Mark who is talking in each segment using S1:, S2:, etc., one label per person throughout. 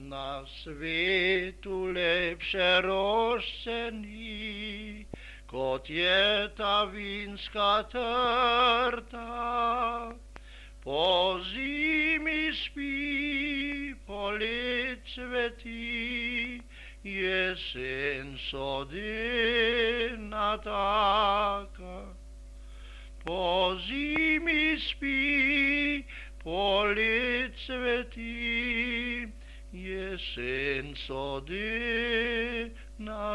S1: Na svetu lepše rožce ni, kot je ta vinska trta. Po zimi spi, poleti cveti, jesen sodena taka. Po zimi spi, poleti cveti, jesen sodena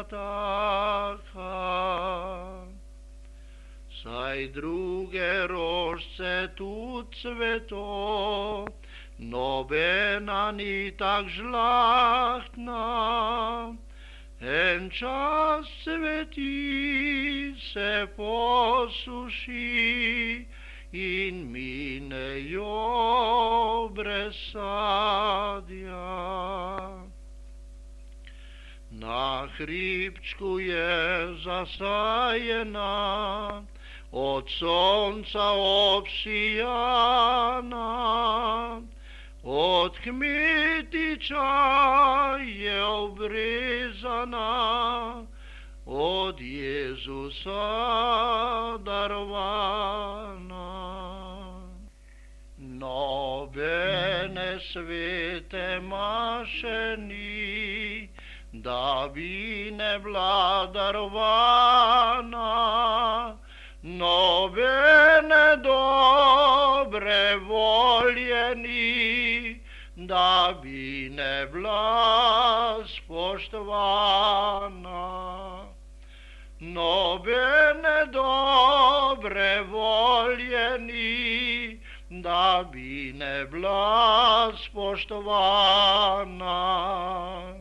S1: taka. Saj druge rožce tudi cveto, nobena ni tak žlahtna. En čas cveti, se posuši in minejo brez sadja. Na hribčku je zasajena, od sonca obsijana, od kmetiča je obrezana, od Jezusa darovana. Nobene svete maše ni, da bi ne bila darovana, nobene dobre volje ni, da bi ne bila spoštovana. Nobene dobre volje ni, da bi ne bila spoštovana.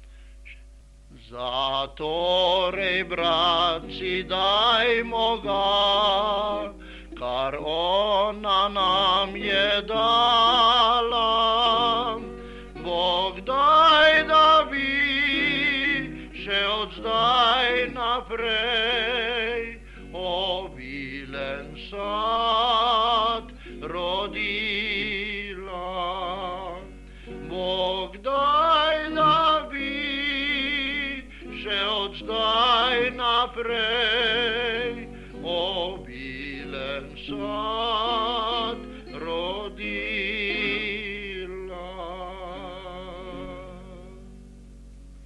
S1: Zatorej, bratci, dajmo ga, kar ona nam je dala. Bog daj, da bi še od zdaj naprej obilen sad rodila. Bog daj, da bi še od zdaj naprej obilen sad